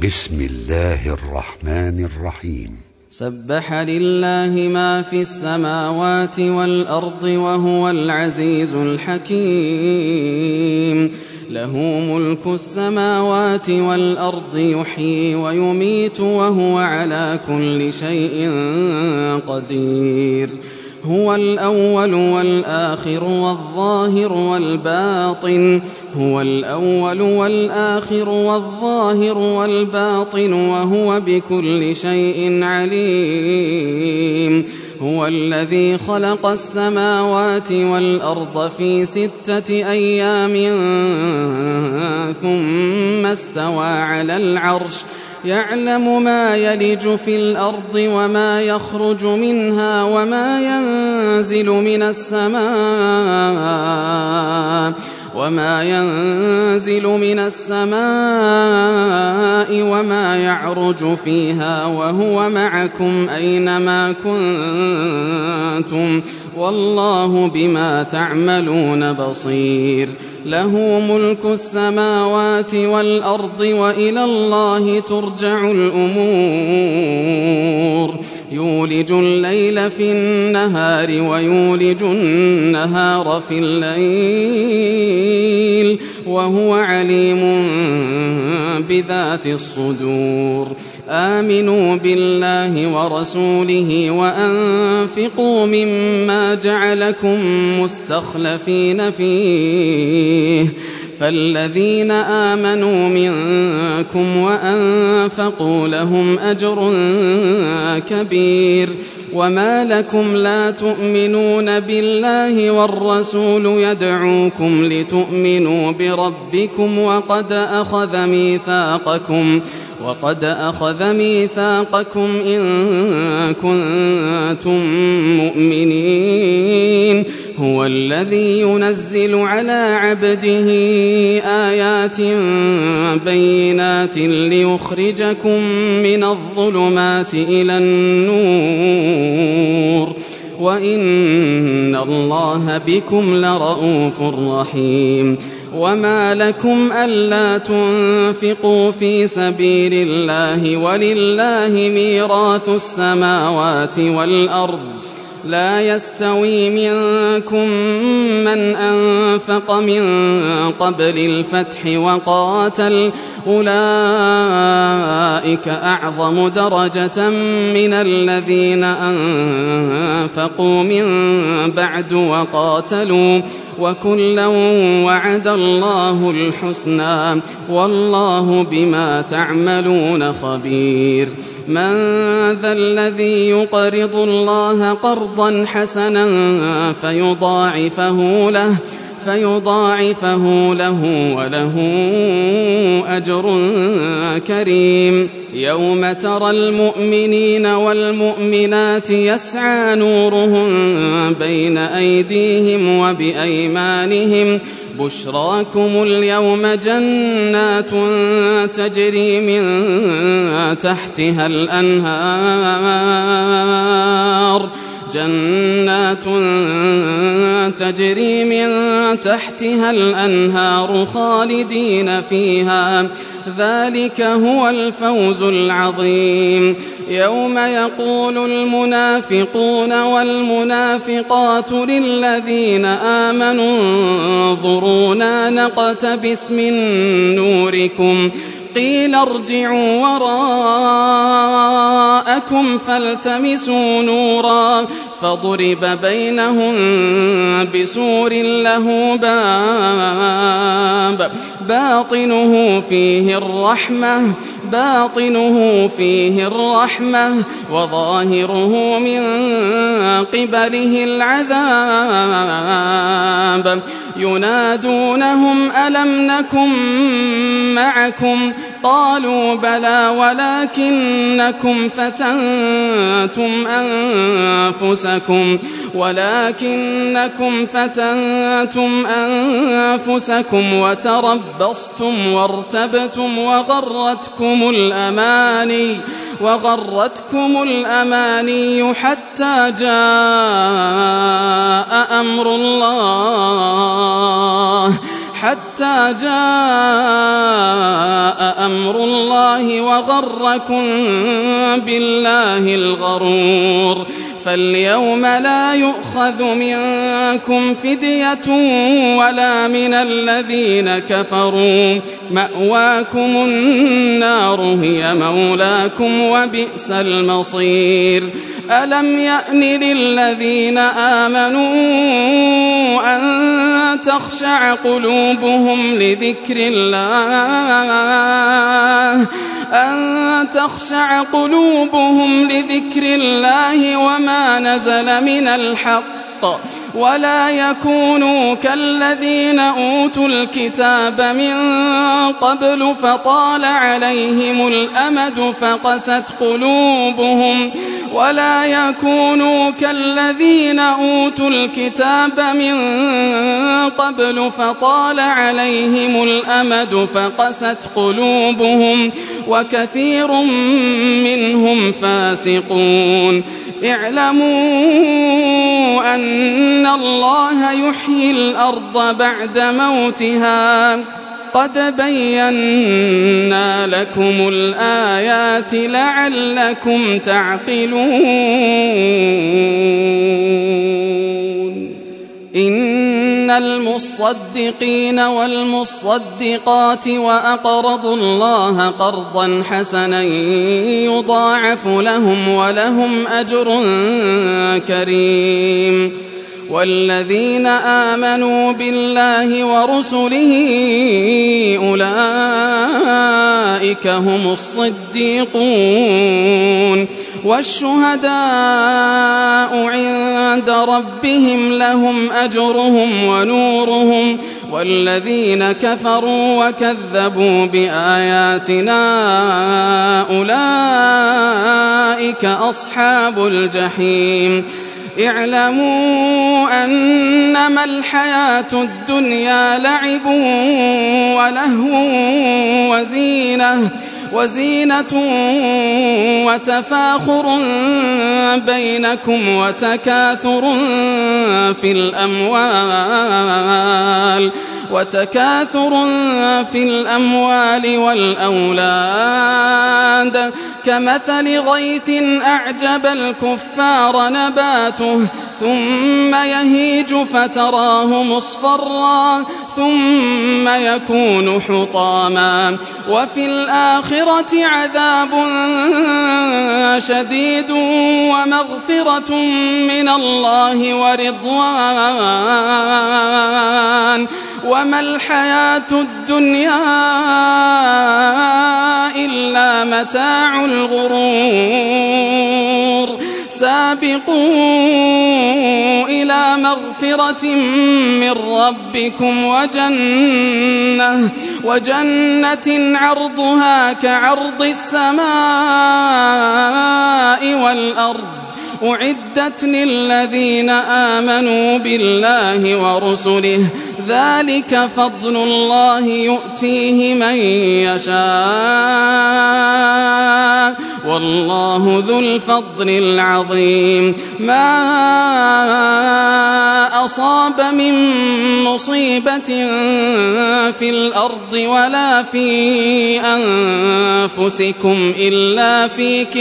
بسم الله الرحمن الرحيم. سبح لله ما في السماوات والأرض وهو العزيز الحكيم. له ملك السماوات والأرض يحيي ويميت وهو على كل شيء قدير. هو الأول والآخر والظاهر والباطن. هو الأول والآخر والظاهر والباطن وهو بكل شيء عليم. هو الذي خلق السماوات والأرض في 6 أيام ثم استوى على العرش يعلم ما يلج في الأرض وما يخرج منها وما ينزل من السماء وما يعرج فيها وهو معكم أينما كنتم والله بما تعملون بصير. له ملك السماوات والأرض وإلى الله ترجع الأمور. يولج الليل في النهار ويولج النهار في الليل وهو عليم بذات الصدور. آمنوا بالله ورسوله وأنفقوا مما جعلكم مستخلفين فيه. فالذين آمنوا منكم وأنفقوا لهم أجر كبير. وما لكم لا تؤمنون بالله والرسول يدعوكم لتؤمنوا بربكم وقد أخذ ميثاقكم إن كنتم مؤمنين. هو الذي ينزل على عبده آيات بينات ليخرجكم من الظلمات إلى النور وإن الله بكم لرءوف رحيم. وما لكم ألا تنفقوا في سبيل الله ولله ميراث السماوات والأرض. لا يستوي منكم من أنفق من قبل الفتح وقاتل أولئك أعظم درجة من الذين أنفقوا من بعد وقاتلوا وكلا وعد الله الحسنى والله بما تعملون خبير. من ذا الذي يقرض الله قرضا حسنا فيضاعفه له وله أجر كريم. يوم ترى المؤمنين والمؤمنات يسعى نورهم بين أيديهم وبأيمانهم بشراكم اليوم جنات تجري من تحتها الأنهار خالدين فيها ذلك هو الفوز العظيم. يوم يقول المنافقون والمنافقات للذين آمنوا انظرونا نقتبس من نوركم قيل ارجعوا وراءكم فالتمسوا نورا فضرب بينهم بسور له باب باطنه فيه الرحمة وظاهره من قبله العذاب. ينادونهم ألم نكن معكم قالوا بلى ولكنكم فتنتم أنفسكم وتربصتم وارتبتم وغرتكم الأماني حتى جاء أمر الله حتى جاء أمر الله وغركم بالله الغرور. فاليوم لا يؤخذ منكم فدية ولا من الذين كفروا، مأواكم النار هي مولاكم وبئس المصير. ألم يأن للذين آمنوا أن تخشع قلوبهم لذكر الله وما نزل من الحق، ولا يكونوا كالذين أوتوا الكتاب من قبل فطال عليهم الأمد فقست قلوبهم وكثير منهم فاسقون. اعلموا أن الله يحيي الأرض بعد موتها، قد بينا لكم الآيات لعلكم تعقلون. إن المصدقين والمصدقات وأقرضوا الله قرضا حسنا يضاعف لهم ولهم أجر كريم. والذين آمنوا بالله ورسله أولئك هم الصديقون والشهداء عند ربهم لهم أجرهم ونورهم. والذين كفروا وكذبوا بآياتنا أولئك أصحاب الجحيم. اعلموا أنما الحياة الدنيا لعب ولهو وزينة وتفاخر بينكم وتكاثر في الأموال والأولاد، كمثل غيث أعجب الكفار نباته ثم يهيج فتراه مصفرا ثم يكون حطاما، وفي الآخرة عذاب شديد ومغفرة من الله ورضوان، وما الحياة الدنيا إلا متاع الغرور. سابقوا إلى مغفرة من ربكم وجنة عرضها كعرض السماء والأرض أعدت للذين آمنوا بالله ورسله، ذلك فضل الله يؤتيه من يشاء والله ذو الفضل العظيم. ما أصاب من مصيبة في الأرض ولا في أنفسكم إلا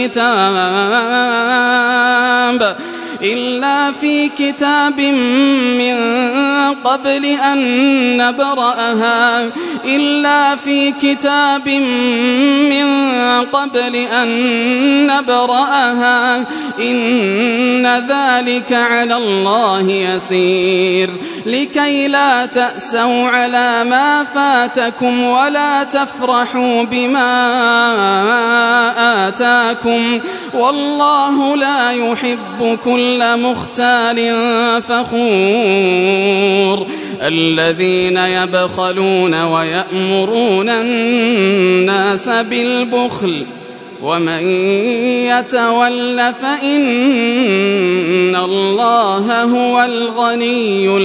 في كتاب من قبل أن نبرأها إن ذلك على الله يسير. لكي لا تأسوا على ما فاتكم ولا تفرحوا بما آتاكم، والله لا يحب كل مختال فخور. الذين يبخلون ويأمرون الناس بالبخل ومن يتول فإن الله هو الغني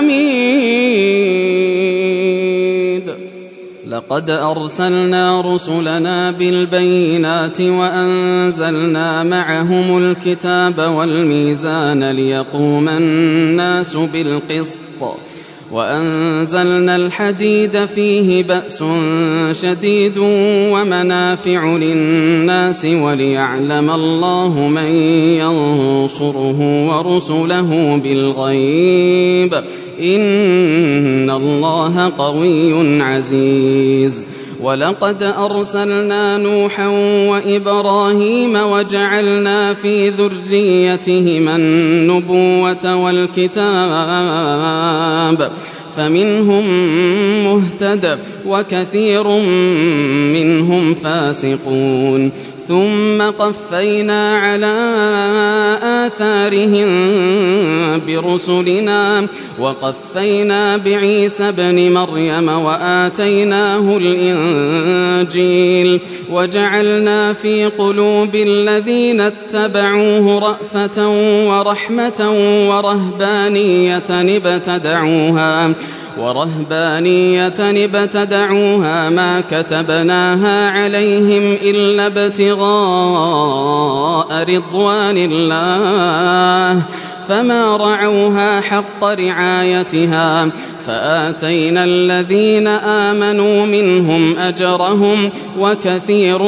الحميد. لقد أرسلنا رسلنا بالبينات وأنزلنا معهم الكتاب والميزان ليقوم الناس بالقسط وأنزلنا الحديد فيه بأس شديد ومنافع للناس وليعلم الله من ينصره ورسله بالغيب إن الله قوي عزيز ولقد أرسلنا نوحا وإبراهيم وجعلنا في ذريتهما النبوة والكتاب فمنهم مهتد وكثير منهم فاسقون ثم قفينا على آثارهم برسلنا وقفينا بعيسى ابن مريم وآتيناه الإنجيل وجعلنا في قلوب الذين اتبعوه رأفة ورحمة ورهبانية ابتدعوها ما كتبناها عليهم إلا ابتغاء رضوان الله فما رعوها حق رعايتها فآتينا الذين آمنوا منهم أجرهم وكثير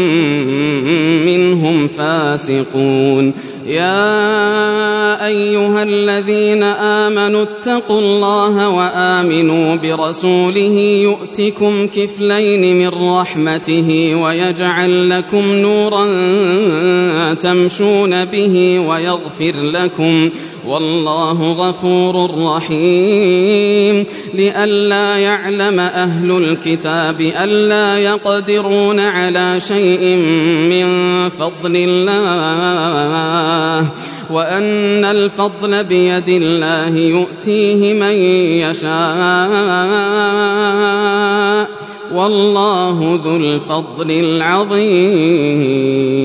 منهم فاسقون يا أيها الذين آمنوا اتقوا الله وآمنوا برسوله يؤتكم كفلين من رحمته ويجعل لكم نورا تمشون به ويغفر لكم والله غفور رحيم لئلا يعلم أهل الكتاب ألا يقدرون على شيء من فضل الله وأن الفضل بيد الله يؤتيه من يشاء والله ذو الفضل العظيم.